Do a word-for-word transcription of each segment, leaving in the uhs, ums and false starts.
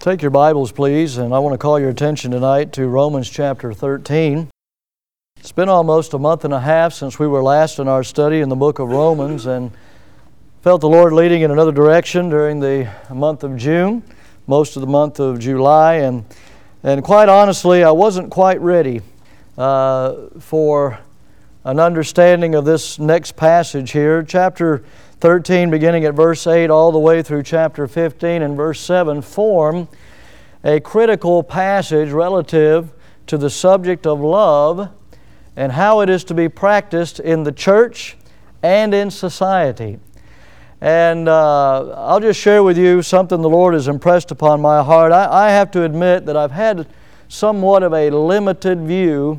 Take your Bibles, please, and I want to call your attention tonight to Romans chapter thirteen. It's been almost a month and a half since we were last in our study in the book of Romans, and felt the Lord leading in another direction during the month of June, most of the month of July, and and quite honestly, I wasn't quite ready uh, for an understanding of this next passage here. Chapter thirteen, beginning at verse eight, all the way through chapter fifteen and verse seven, form a critical passage relative to the subject of love and how it is to be practiced in the church and in society. And uh, I'll just share with you something the Lord has impressed upon my heart. I, I have to admit that I've had somewhat of a limited view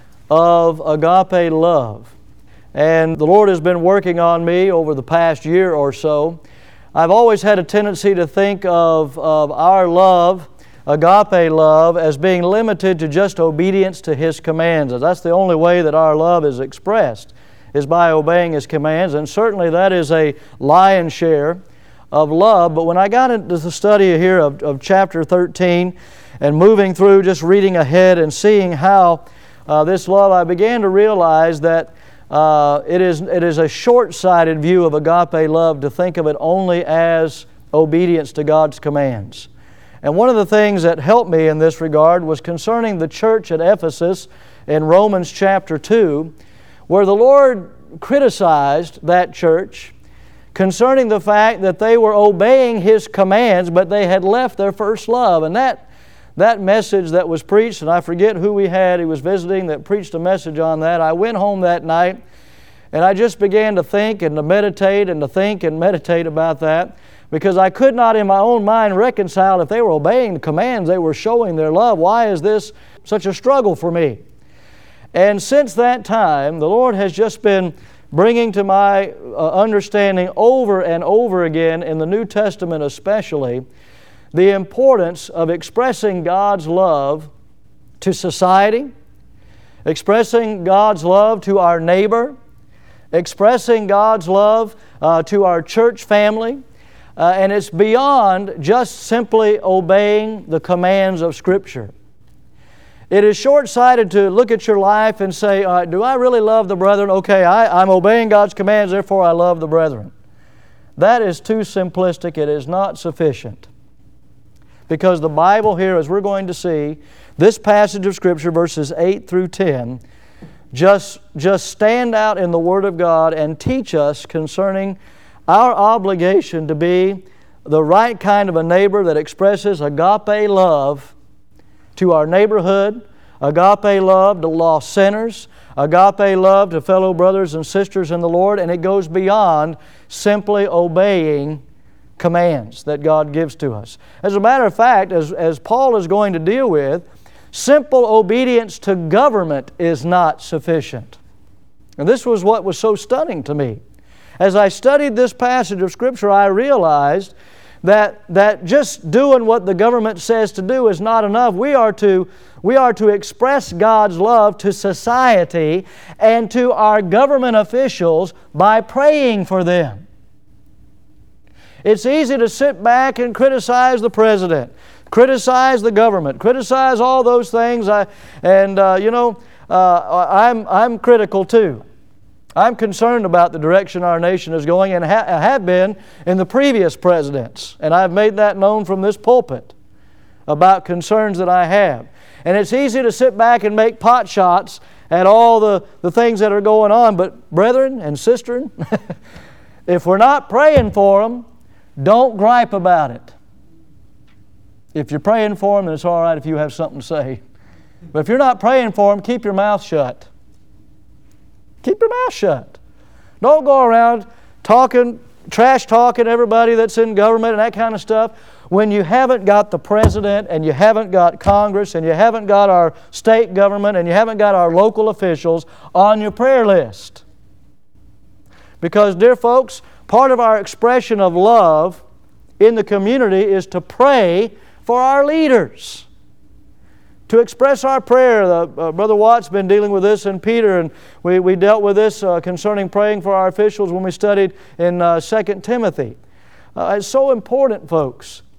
of agape love. And the Lord has been working on me over the past year or so. I've always had a tendency to think of, of our love, agape love, as being limited to just obedience to His commands. That's the only way that our love is expressed, is by obeying His commands. And certainly that is a lion's share of love. But when I got into the study here of, of chapter thirteen and moving through, just reading ahead and seeing how uh, this love, I began to realize that Uh, it is it is a short-sighted view of agape love to think of it only as obedience to God's commands. And one of the things that helped me in this regard was concerning the church at Ephesus in Romans chapter two, where the Lord criticized that church concerning the fact that they were obeying His commands, but they had left their first love. And that That message that was preached, and I forget who we had, he was visiting, that preached a message on that. I went home that night, and I just began to think and to meditate and to think and meditate about that, because I could not in my own mind reconcile, if they were obeying the commands, they were showing their love. Why is this such a struggle for me? And since that time, the Lord has just been bringing to my uh, understanding over and over again, in the New Testament especially, the importance of expressing God's love to society, expressing God's love to our neighbor, expressing God's love uh, to our church family. Uh, and it's beyond just simply obeying the commands of Scripture. It is short-sighted to look at your life and say, all right, do I really love the brethren? Okay, I, I'm obeying God's commands, therefore I love the brethren. That is too simplistic. It is not sufficient. Because the Bible here, as we're going to see, this passage of Scripture, verses eight through ten, just, just stand out in the Word of God and teach us concerning our obligation to be the right kind of a neighbor that expresses agape love to our neighborhood, agape love to lost sinners, agape love to fellow brothers and sisters in the Lord, and it goes beyond simply obeying commands that God gives to us. As a matter of fact, as, as Paul is going to deal with, simple obedience to government is not sufficient. And this was what was so stunning to me. As I studied this passage of Scripture, I realized that, that just doing what the government says to do is not enough. We are to, we are to express God's love to society and to our government officials by praying for them. It's easy to sit back and criticize the president, criticize the government, criticize all those things. I, and, uh, you know, uh, I'm, I'm critical too. I'm concerned about the direction our nation is going, and ha- have been in the previous presidents. And I've made that known from this pulpit about concerns that I have. And it's easy to sit back and make pot shots at all the, the things that are going on. But brethren and sisters, if we're not praying for them, don't gripe about it. If you're praying for them, then it's all right if you have something to say. But if you're not praying for them, keep your mouth shut. Keep your mouth shut. Don't go around talking, trash talking everybody that's in government and that kind of stuff when you haven't got the president and you haven't got Congress and you haven't got our state government and you haven't got our local officials on your prayer list. Because, dear folks, part of our expression of love in the community is to pray for our leaders. To express our prayer. Uh, uh, Brother Watt's been dealing with this in Peter, and we, we dealt with this uh, concerning praying for our officials when we studied in uh, Second Timothy. Uh, it's so important, folks.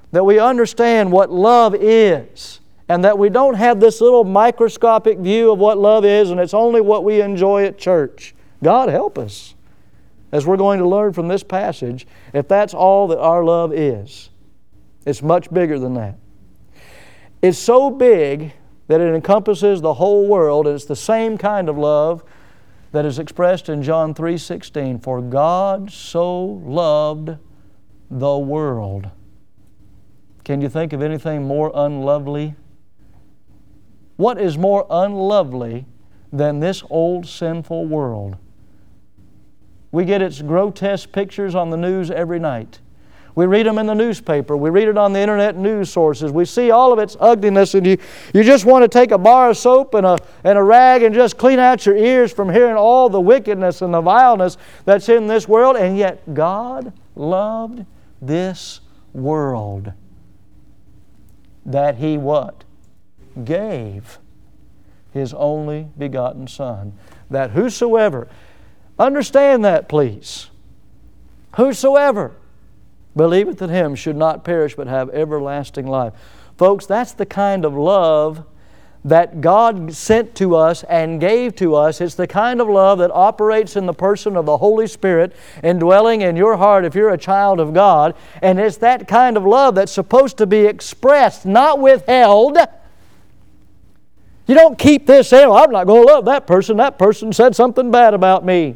that we understand what love is, and that we don't have this little microscopic view of what love is and it's only what we enjoy at church. God help us, as we're going to learn from this passage, if that's all that our love is. It's much bigger than that. It's so big that it encompasses the whole world, and it's the same kind of love that is expressed in John three sixteen. For God so loved the world. Can you think of anything more unlovely? What is more unlovely than this old sinful world? We get its grotesque pictures on the news every night. We read them in the newspaper. We read it on the internet news sources. We see all of its ugliness, and you, you just want to take a bar of soap and a, and a rag and just clean out your ears from hearing all the wickedness and the vileness that's in this world. And yet God loved this world, that He what? Gave His only begotten Son, that whosoever, understand that please, whosoever believeth in Him should not perish but have everlasting life. Folks, that's the kind of love that God sent to us and gave to us. It's the kind of love that operates in the person of the Holy Spirit indwelling in your heart if you're a child of God. And it's that kind of love that's supposed to be expressed, not withheld. You don't keep this in. Well, I'm not going to love that person. That person said something bad about me.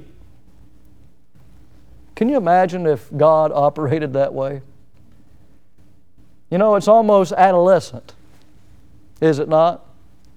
Can you imagine if God operated that way? You know, it's almost adolescent, is it not?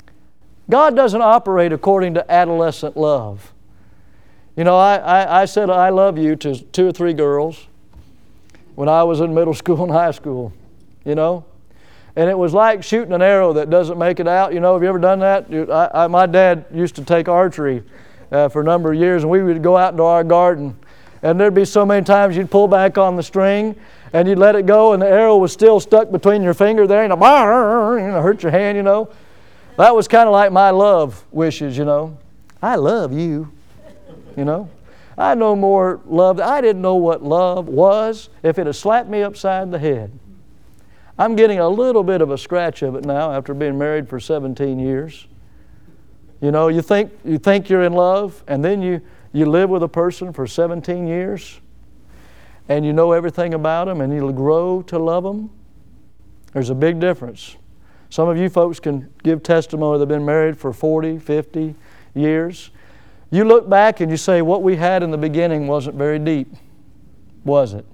God doesn't operate according to adolescent love. You know, I, I, I said I love you to two or three girls when I was in middle school and high school, you know. And it was like shooting an arrow that doesn't make it out. You know, have you ever done that? You, I, I, my dad used to take archery uh, for a number of years, and we would go out into our garden. And there'd be so many times you'd pull back on the string and you'd let it go and the arrow was still stuck between your finger there and it, you know, hurt your hand, you know. That was kind of like my love wishes, you know. I love you, you know. I no more love. I didn't know what love was if it had slapped me upside the head. I'm getting a little bit of a scratch of it now after being married for seventeen years. You know, you think you think you're in love, and then you You live with a person for seventeen years and you know everything about them and you'll grow to love them. There's a big difference. Some of you folks can give testimony they've been married for forty, fifty years. You look back and you say, what we had in the beginning wasn't very deep, was it?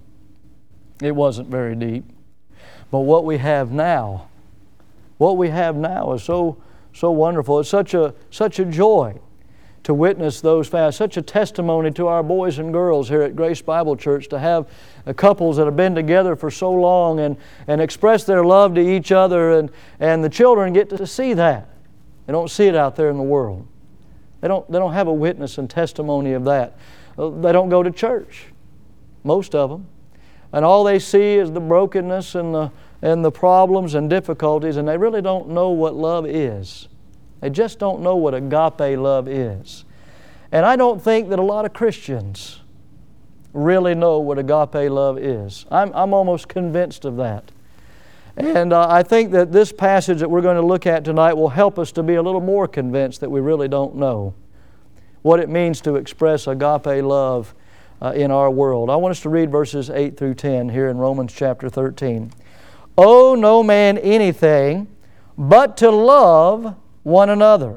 It wasn't very deep. But what we have now, what we have now is so, so wonderful. It's such a, such a joy to witness those fasts, such a testimony to our boys and girls here at Grace Bible Church to have uh, couples that have been together for so long and, and express their love to each other, and, and the children get to see that. They don't see it out there in the world. They don't, they don't have a witness and testimony of that. Uh, they don't go to church, most of them. And all they see is the brokenness and the, and the problems and difficulties, and they really don't know what love is. They just don't know what agape love is. And I don't think that a lot of Christians really know what agape love is. I'm, I'm almost convinced of that. And uh, I think that this passage that we're going to look at tonight will help us to be a little more convinced that we really don't know what it means to express agape love uh, in our world. I want us to read verses eight through ten here in Romans chapter thirteen. Owe no man anything but to love one another.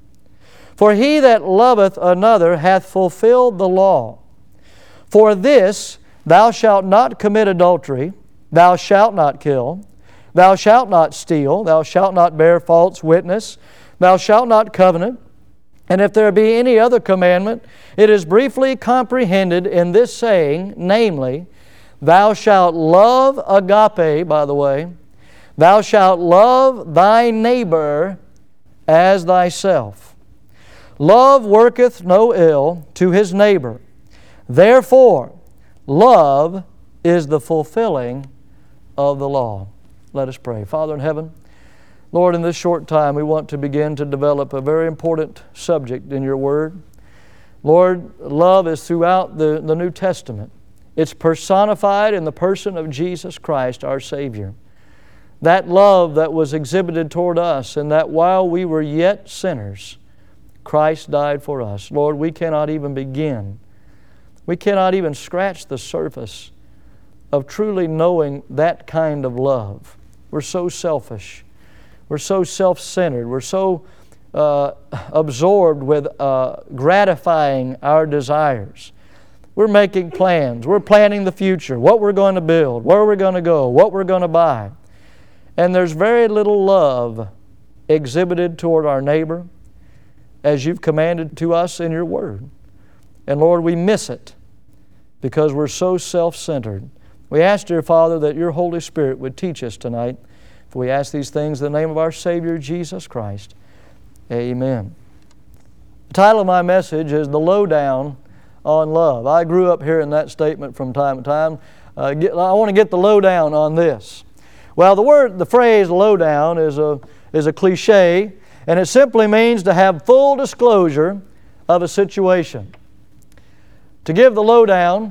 For he that loveth another hath fulfilled the law. For this, thou shalt not commit adultery, thou shalt not kill, thou shalt not steal, thou shalt not bear false witness, thou shalt not covenant. And if there be any other commandment, it is briefly comprehended in this saying, namely, thou shalt love agape, by the way, thou shalt love thy neighbor as thyself. Love worketh no ill to his neighbor. Therefore, love is the fulfilling of the law. Let us pray. Father in heaven, Lord, in this short time we want to begin to develop a very important subject in your Word. Lord, love is throughout the, the New Testament. It's personified in the person of Jesus Christ, our Savior. that love that was exhibited toward us, and that while we were yet sinners, Christ died for us. Lord, we cannot even begin. We cannot even scratch the surface of truly knowing that kind of love. We're so selfish. We're so self-centered. We're so uh, absorbed with uh, gratifying our desires. We're making plans. We're planning the future, what we're going to build, where we're going to go, what we're going to buy. And there's very little love exhibited toward our neighbor as you've commanded to us in your Word. And Lord, we miss it because we're so self-centered. We ask, dear Father, that your Holy Spirit would teach us tonight. For we ask these things in the name of our Savior, Jesus Christ. Amen. The title of my message is The Lowdown on Love. I grew up hearing that statement from time to time. Uh, get, I want to get the lowdown on this. Well, the word, the phrase lowdown is a, is a cliche, and it simply means to have full disclosure of a situation. To give the lowdown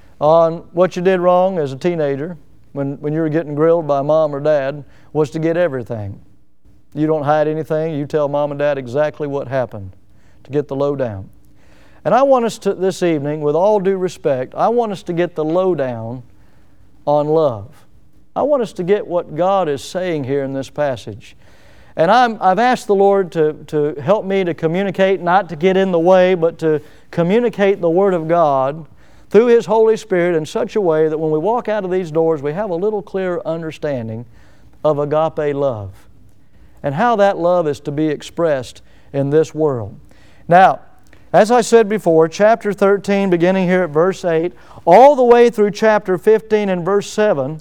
on what you did wrong as a teenager when, when you were getting grilled by mom or dad was to get everything. You don't hide anything. You tell mom and dad exactly what happened to get the lowdown. And I want us to, this evening, with all due respect, I want us to get the lowdown on love. I want us to get what God is saying here in this passage. And I'm, I've asked the Lord to, to help me to communicate, not to get in the way, but to communicate the Word of God through His Holy Spirit in such a way that when we walk out of these doors, we have a little clearer understanding of agape love and how that love is to be expressed in this world. Now, as I said before, chapter thirteen, beginning here at verse eight, all the way through chapter fifteen and verse seven,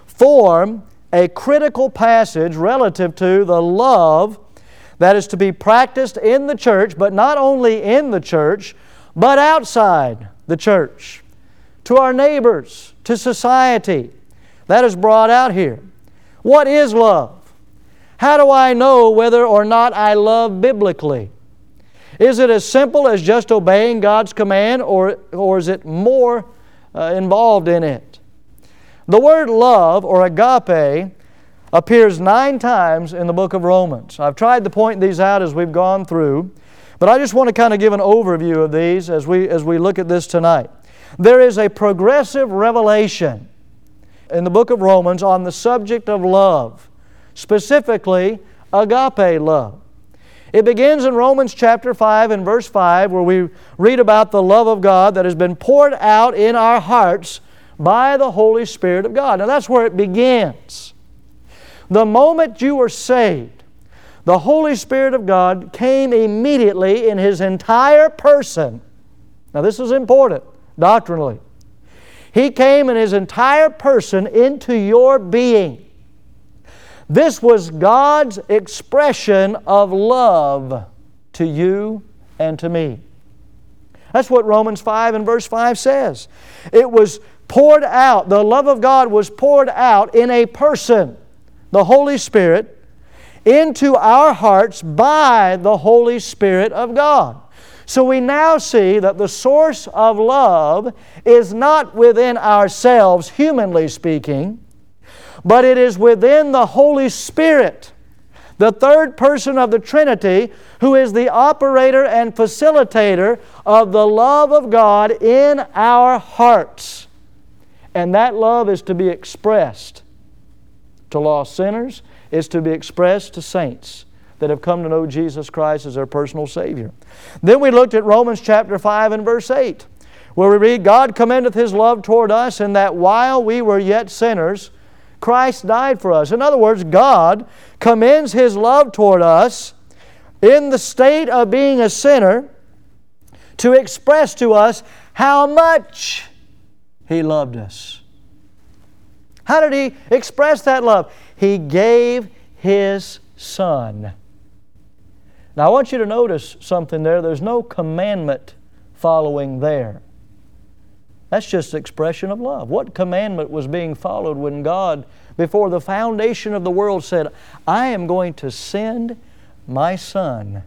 form a critical passage relative to the love that is to be practiced in the church, but not only in the church, but outside the church, to our neighbors, to society. That is brought out here. What is love? How do I know whether or not I love biblically? Is it as simple as just obeying God's command, or, or is it more uh, involved in it? The word love, or agape, appears nine times in the book of Romans. I've tried to point these out as we've gone through, but I just want to kind of give an overview of these as we, as we look at this tonight. There is a progressive revelation in the book of Romans on the subject of love, specifically agape love. It begins in Romans chapter five and verse five, where we read about the love of God that has been poured out in our hearts by the Holy Spirit of God. Now that's where it begins. The moment you were saved, the Holy Spirit of God came immediately in His entire person. Now this is important doctrinally. He came in His entire person into your being. This was God's expression of love to you and to me. That's what Romans five and verse five says. It was poured out, the love of God was poured out in a person, the Holy Spirit, into our hearts by the Holy Spirit of God. So we now see that the source of love is not within ourselves, humanly speaking, but it is within the Holy Spirit, the third person of the Trinity, who is the operator and facilitator of the love of God in our hearts. And that love is to be expressed to lost sinners, is to be expressed to saints that have come to know Jesus Christ as their personal Savior. Then we looked at Romans chapter five and verse eight, where we read, God commendeth His love toward us in that while we were yet sinners, Christ died for us. In other words, God commends His love toward us in the state of being a sinner to express to us how much He loved us. How did He express that love? He gave His Son. Now I want you to notice something there. There's no commandment following there. That's just expression of love. What commandment was being followed when God, before the foundation of the world, said, I am going to send my Son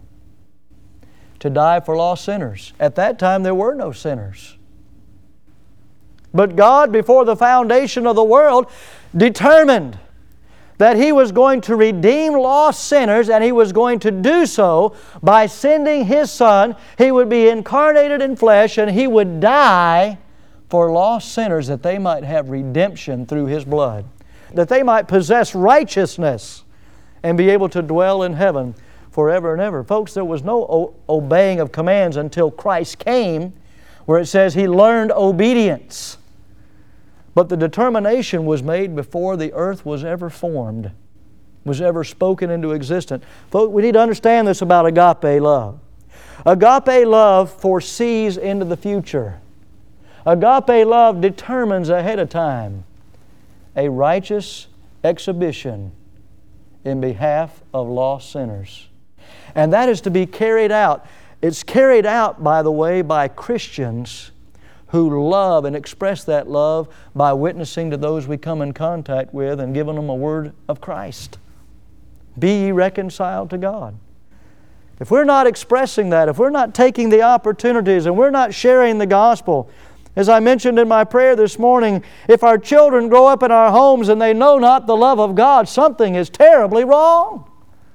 to die for lost sinners? At that time there were no sinners. But God, before the foundation of the world, determined that He was going to redeem lost sinners, and He was going to do so by sending His Son. He would be incarnated in flesh, and He would die for lost sinners that they might have redemption through His blood, that they might possess righteousness and be able to dwell in heaven forever and ever. Folks, there was no o- obeying of commands until Christ came, where it says He learned obedience. But the determination was made before the earth was ever formed, was ever spoken into existence. Folks, we need to understand this about agape love. Agape love foresees into the future. Agape love determines ahead of time a righteous exhibition in behalf of lost sinners. And that is to be carried out. It's carried out, by the way, by Christians who love and express that love by witnessing to those we come in contact with and giving them a word of Christ. Be ye reconciled to God. If we're not expressing that, if we're not taking the opportunities and we're not sharing the gospel, as I mentioned in my prayer this morning, if our children grow up in our homes and they know not the love of God, something is terribly wrong.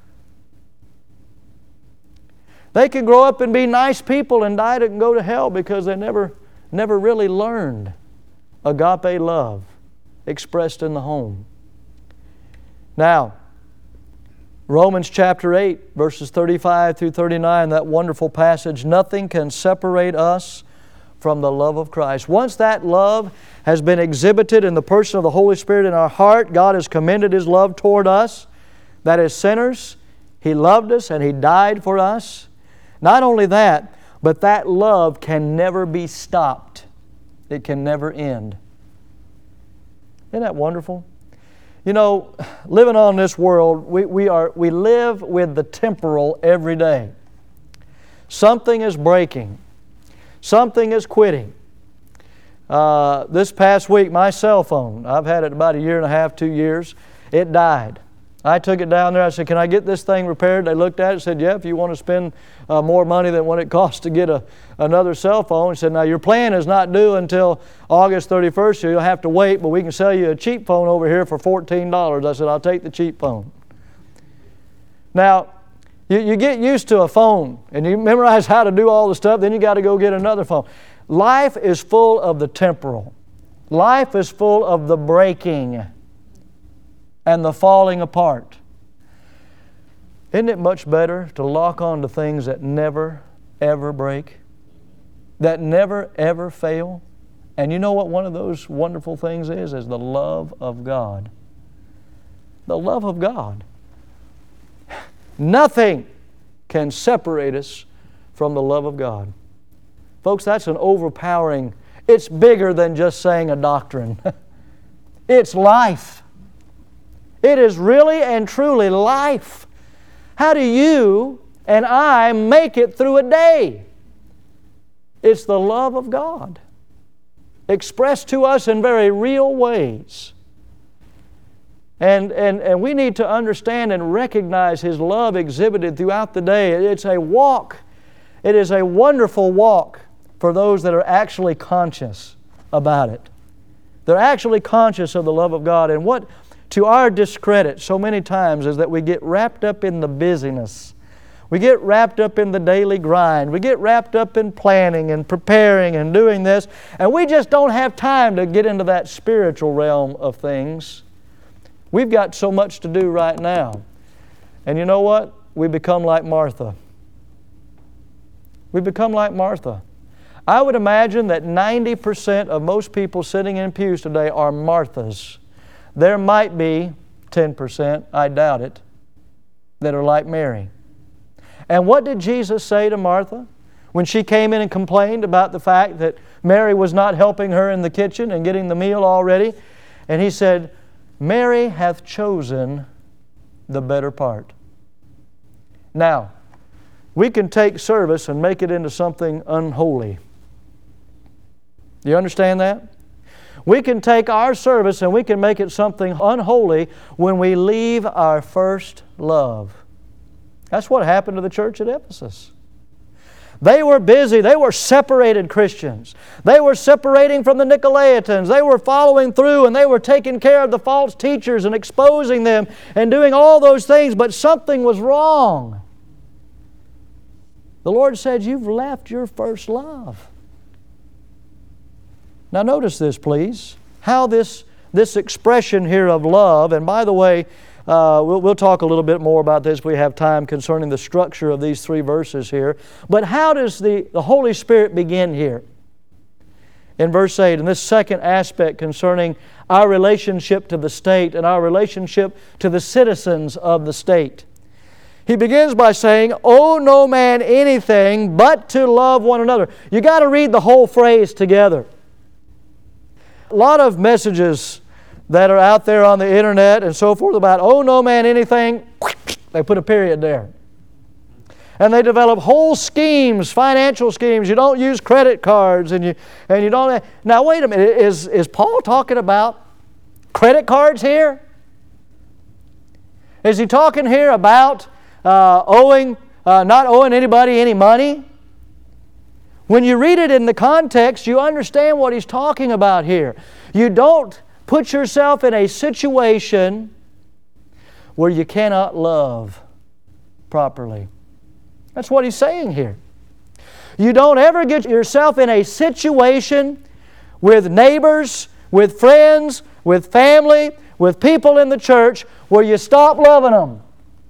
They can grow up and be nice people and die and go to hell because they never, never really learned agape love expressed in the home. Now, Romans chapter eight, verses thirty-five through thirty-nine, that wonderful passage, nothing can separate us from the love of Christ. Once that love has been exhibited in the person of the Holy Spirit in our heart, God has commended His love toward us, that as sinners, He loved us and He died for us. Not only that, but that love can never be stopped. It can never end. Isn't that wonderful? You know, living on this world, we, we, are, we live with the temporal every day. Something is breaking. Something is quitting. Uh, this past week, my cell phone, I've had it about a year and a half, two years, it died. I took it down there. I said, can I get this thing repaired? They looked at it and said, yeah, if you want to spend uh, more money than what it costs to get a, another cell phone. He said, now your plan is not due until August thirty-first, so you'll have to wait, but we can sell you a cheap phone over here for fourteen dollars. I said, I'll take the cheap phone. Now, you, you get used to a phone and you memorize how to do all the stuff, then you got to go get another phone. Life is full of the temporal. Life is full of the breaking and the falling apart. Isn't it much better to lock on to things that never, ever break? That never, ever fail? And you know what one of those wonderful things is? Is the love of God. The love of God. Nothing can separate us from the love of God. Folks, that's an overpowering, it's bigger than just saying a doctrine. It's life. It is really and truly life. How do you and I make it through a day? It's the love of God, expressed to us in very real ways. And, and, and we need to understand and recognize His love exhibited throughout the day. It's a walk. It is a wonderful walk for those that are actually conscious about it. They're actually conscious of the love of God. And what, to our discredit so many times, is that we get wrapped up in the busyness. We get wrapped up in the daily grind. We get wrapped up in planning and preparing and doing this. And we just don't have time to get into that spiritual realm of things. We've got so much to do right now. And you know what? We become like Martha. We become like Martha. I would imagine that ninety percent of most people sitting in pews today are Marthas. There might be ten percent, I doubt it, that are like Mary. And what did Jesus say to Martha when she came in and complained about the fact that Mary was not helping her in the kitchen and getting the meal all ready? And He said, Mary hath chosen the better part. Now, we can take service and make it into something unholy. Do you understand that? We can take our service and we can make it something unholy when we leave our first love. That's what happened to the church at Ephesus. They were busy. They were separated Christians. They were separating from the Nicolaitans. They were following through and they were taking care of the false teachers and exposing them and doing all those things, but something was wrong. The Lord said, you've left your first love. Now notice this, please, how this, this expression here of love, and by the way, Uh, we'll, we'll talk a little bit more about this if we have time concerning the structure of these three verses here. But how does the, the Holy Spirit begin here? In verse eight, in this second aspect concerning our relationship to the state and our relationship to the citizens of the state. He begins by saying, owe no man anything but to love one another. You got to read the whole phrase together. A lot of messages that are out there on the internet and so forth about, oh, no man anything, they put a period there. And they develop whole schemes, financial schemes. You don't use credit cards and you and you don't... Now, wait a minute. Is, is Paul talking about credit cards here? Is he talking here about uh, owing, uh, not owing anybody any money? When you read it in the context, you understand what he's talking about here. You don't put yourself in a situation where you cannot love properly. That's what he's saying here. You don't ever get yourself in a situation with neighbors, with friends, with family, with people in the church where you stop loving them.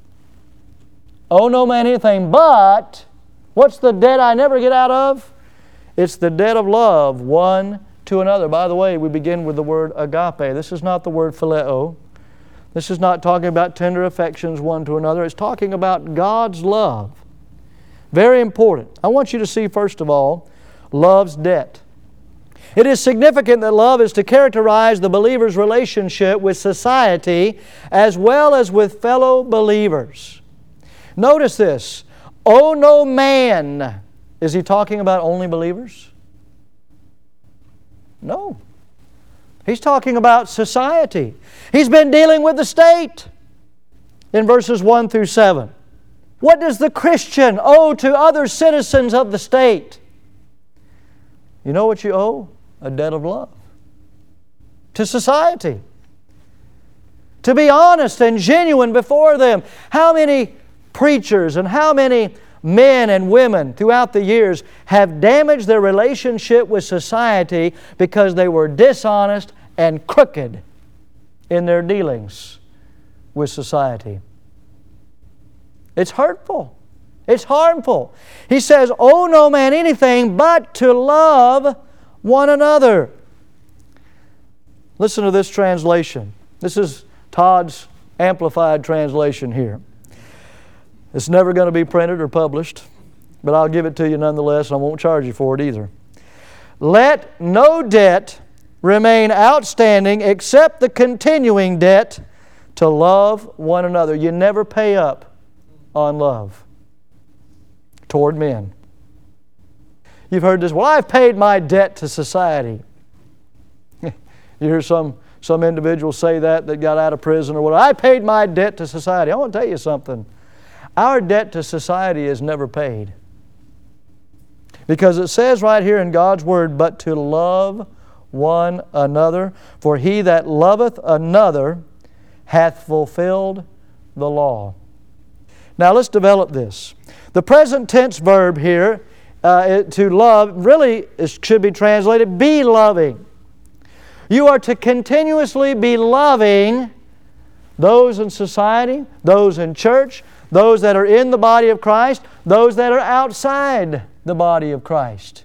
Oh, no man anything but, what's the debt I never get out of? It's the debt of love one to another. By the way, we begin with the word agape. This is not the word phileo. This is not talking about tender affections one to another. It's talking about God's love. Very important. I want you to see, first of all, love's debt. It is significant that love is to characterize the believer's relationship with society as well as with fellow believers. Notice this. Owe no man. Is he talking about only believers? No. He's talking about society. He's been dealing with the state in verses one through seven. What does the Christian owe to other citizens of the state? You know what you owe? A debt of love. To society. To be honest and genuine before them. How many preachers and how many men and women throughout the years have damaged their relationship with society because they were dishonest and crooked in their dealings with society. It's hurtful. It's harmful. He says, owe no man anything but to love one another. Listen to this translation. This is Todd's Amplified translation here. It's never going to be printed or published, but I'll give it to you nonetheless, and I won't charge you for it either. Let no debt remain outstanding except the continuing debt to love one another. You never pay up on love toward men. You've heard this, well, I've paid my debt to society. You hear some, some individuals say that that got out of prison or whatever. I paid my debt to society. I want to tell you something. Our debt to society is never paid. Because it says right here in God's Word, but to love one another, for he that loveth another hath fulfilled the law. Now let's develop this. The present tense verb here, uh, to love, really it should be translated, be loving. You are to continuously be loving those in society, those in church, those that are in the body of Christ, those that are outside the body of Christ.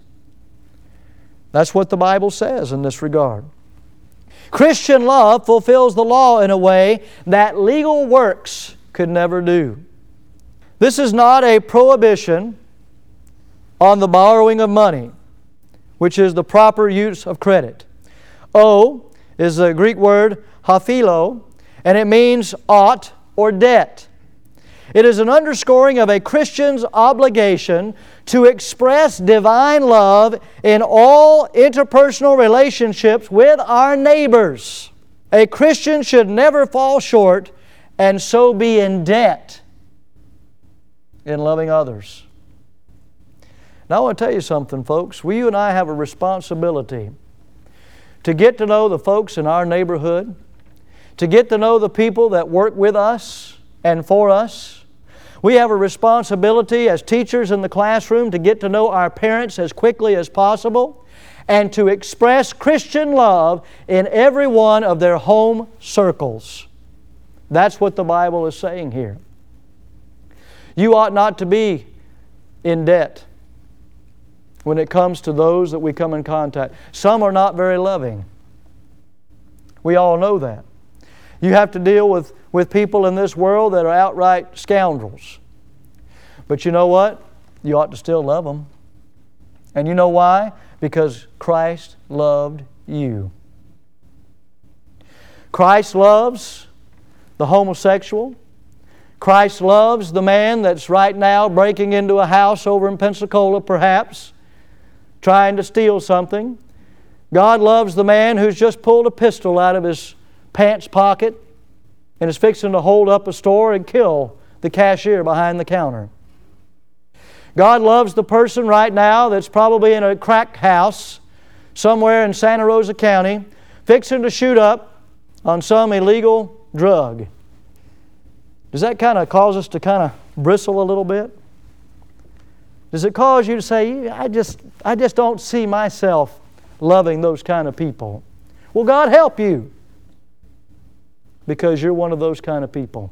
That's what the Bible says in this regard. Christian love fulfills the law in a way that legal works could never do. This is not a prohibition on the borrowing of money, which is the proper use of credit. O is the Greek word haphilo, and it means ought or debt. It is an underscoring of a Christian's obligation to express divine love in all interpersonal relationships with our neighbors. A Christian should never fall short and so be in debt in loving others. Now I want to tell you something, folks. We, you and I have a responsibility to get to know the folks in our neighborhood, to get to know the people that work with us and for us. We have a responsibility as teachers in the classroom to get to know our parents as quickly as possible and to express Christian love in every one of their home circles. That's what the Bible is saying here. You ought not to be in debt when it comes to those that we come in contact. Some are not very loving. We all know that. You have to deal with, with people in this world that are outright scoundrels. But you know what? You ought to still love them. And you know why? Because Christ loved you. Christ loves the homosexual. Christ loves the man that's right now breaking into a house over in Pensacola, perhaps, trying to steal something. God loves the man who's just pulled a pistol out of his pants pocket and is fixing to hold up a store and kill the cashier behind the counter. God loves the person right now that's probably in a crack house somewhere in Santa Rosa County, fixing to shoot up on some illegal drug. Does that kind of cause us to kind of bristle a little bit? Does it cause you to say, I just, I just don't see myself loving those kind of people? Well, God help you, because you're one of those kind of people.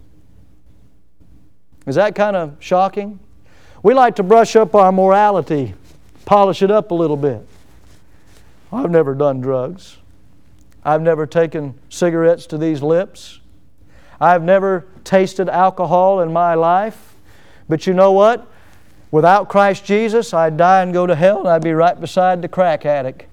Is that kind of shocking? We like to brush up our morality, polish it up a little bit. I've never done drugs. I've never taken cigarettes to these lips. I've never tasted alcohol in my life. But you know what? Without Christ Jesus, I'd die and go to hell, and I'd be right beside the crack addict.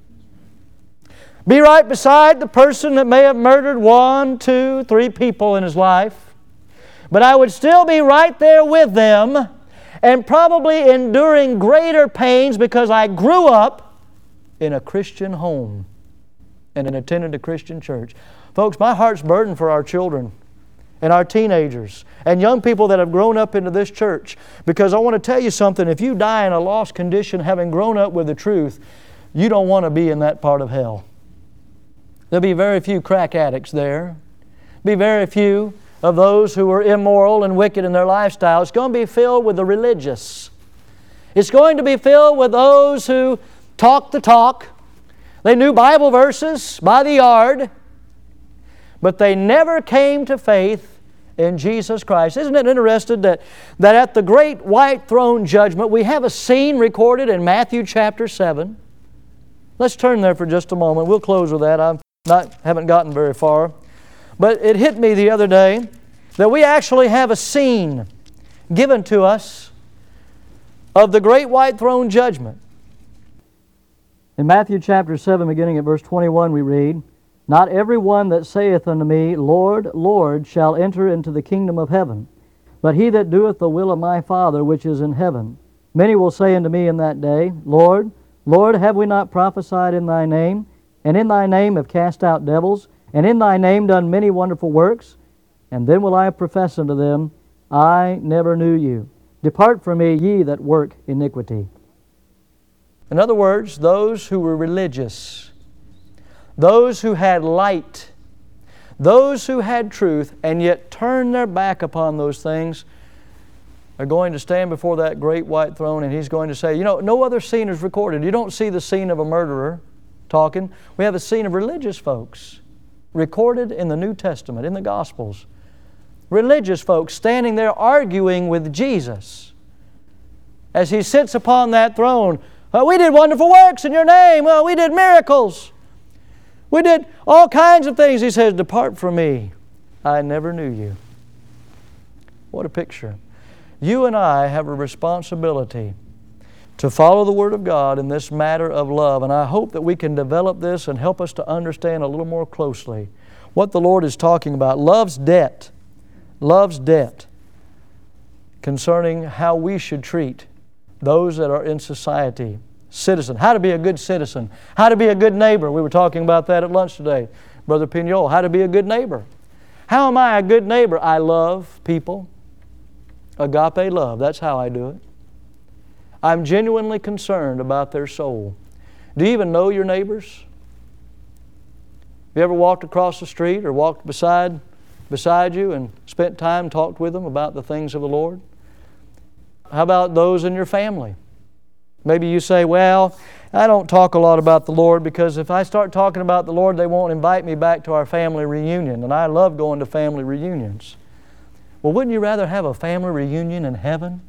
Be right beside the person that may have murdered one, two, three people in his life. But I would still be right there with them and probably enduring greater pains because I grew up in a Christian home and attended a Christian church. Folks, my heart's burdened for our children and our teenagers and young people that have grown up into this church, because I want to tell you something. If you die in a lost condition having grown up with the truth, you don't want to be in that part of hell. There'll be very few crack addicts there. Be very few of those who are immoral and wicked in their lifestyle. It's going to be filled with the religious. It's going to be filled with those who talk the talk. They knew Bible verses by the yard, but they never came to faith in Jesus Christ. Isn't it interesting that, that at the great white throne judgment, we have a scene recorded in Matthew chapter seven. Let's turn there for just a moment. We'll close with that. I not haven't gotten very far. But it hit me the other day that we actually have a scene given to us of the great white throne judgment. In Matthew chapter seven, beginning at verse twenty-one, we read, "Not every one that saith unto me, Lord, Lord, shall enter into the kingdom of heaven, but he that doeth the will of my Father which is in heaven. Many will say unto me in that day, Lord, Lord, have we not prophesied in Thy name, and in Thy name have cast out devils, and in Thy name done many wonderful works? And then will I profess unto them, I never knew you. Depart from me, ye that work iniquity." In other words, those who were religious, those who had light, those who had truth, and yet turned their back upon those things, are going to stand before that great white throne, and He's going to say, you know, no other scene is recorded. You don't see the scene of a murderer talking. We have a scene of religious folks recorded in the New Testament, in the Gospels. Religious folks standing there arguing with Jesus as He sits upon that throne. Uh, we did wonderful works in Your name. Well, we did miracles. We did all kinds of things. He says, depart from me. I never knew you. What a picture. You and I have a responsibility to follow the Word of God in this matter of love. And I hope that we can develop this and help us to understand a little more closely what the Lord is talking about. Love's debt. Love's debt concerning how we should treat those that are in society. Citizen. How to be a good citizen. How to be a good neighbor. We were talking about that at lunch today. Brother Pignol, how to be a good neighbor. How am I a good neighbor? I love people. Agape love. That's how I do it. I'm genuinely concerned about their soul. Do you even know your neighbors? Have you ever walked across the street or walked beside, beside you and spent time, talked with them about the things of the Lord? How about those in your family? Maybe you say, well, I don't talk a lot about the Lord because if I start talking about the Lord, they won't invite me back to our family reunion, and I love going to family reunions. Well, wouldn't you rather have a family reunion in heaven?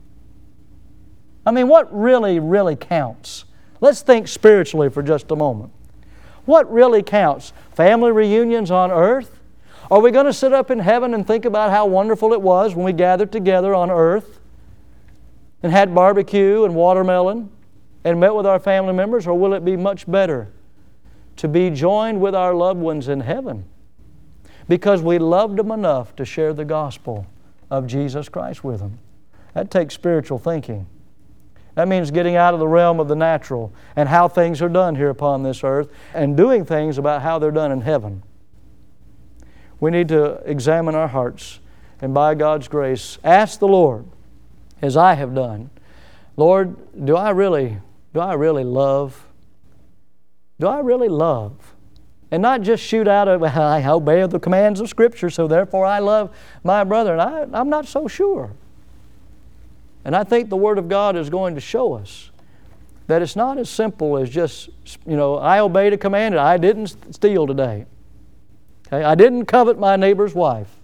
I mean, what really, really counts? Let's think spiritually for just a moment. What really counts? Family reunions on earth? Are we going to sit up in heaven and think about how wonderful it was when we gathered together on earth and had barbecue and watermelon and met with our family members? Or will it be much better to be joined with our loved ones in heaven because we loved them enough to share the gospel of Jesus Christ with them? That takes spiritual thinking. That means getting out of the realm of the natural and how things are done here upon this earth and doing things about how they're done in heaven. We need to examine our hearts and by God's grace ask the Lord, as I have done, Lord, do I really, do I really love? Do I really love? And not just shoot out of, I obey the commands of Scripture, so therefore I love my brother. And I, I'm not so sure. And I think the Word of God is going to show us that it's not as simple as just, you know, I obeyed a command, I didn't steal today. Okay? I didn't covet my neighbor's wife.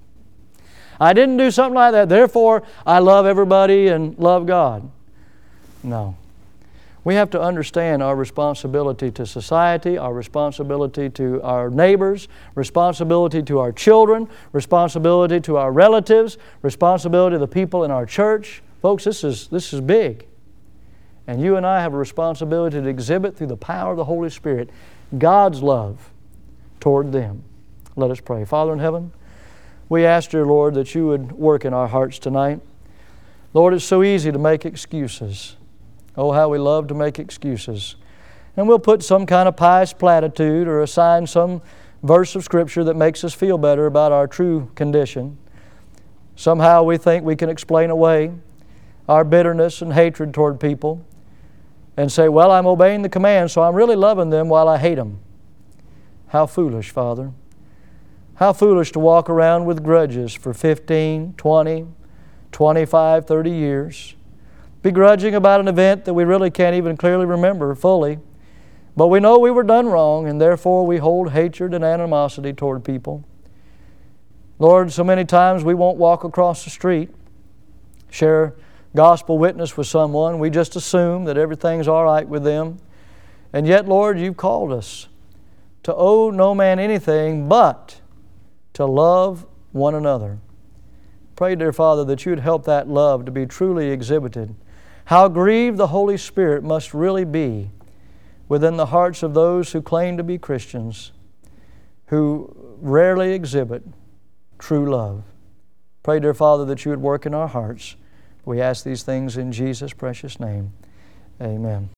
I didn't do something like that, therefore I love everybody and love God. No. We have to understand our responsibility to society, our responsibility to our neighbors, responsibility to our children, responsibility to our relatives, responsibility to the people in our church. Folks, this is, this is big. And you and I have a responsibility to exhibit through the power of the Holy Spirit God's love toward them. Let us pray. Father in heaven, we ask, dear Lord, that you would work in our hearts tonight. Lord, it's so easy to make excuses. Oh, how we love to make excuses. And we'll put some kind of pious platitude or assign some verse of Scripture that makes us feel better about our true condition. Somehow we think we can explain away our bitterness and hatred toward people and say, well, I'm obeying the command, so I'm really loving them while I hate them. How foolish, Father. How foolish to walk around with grudges for fifteen, twenty, twenty-five, thirty years. Begrudging about an event that we really can't even clearly remember fully. But we know we were done wrong, and therefore we hold hatred and animosity toward people. Lord, so many times we won't walk across the street, share gospel witness with someone. We just assume that everything's all right with them. And yet, Lord, you've called us to owe no man anything but to love one another. Pray, dear Father, that you'd help that love to be truly exhibited. How grieved the Holy Spirit must really be within the hearts of those who claim to be Christians, who rarely exhibit true love. Pray, dear Father, that you would work in our hearts. We ask these things in Jesus' precious name. Amen.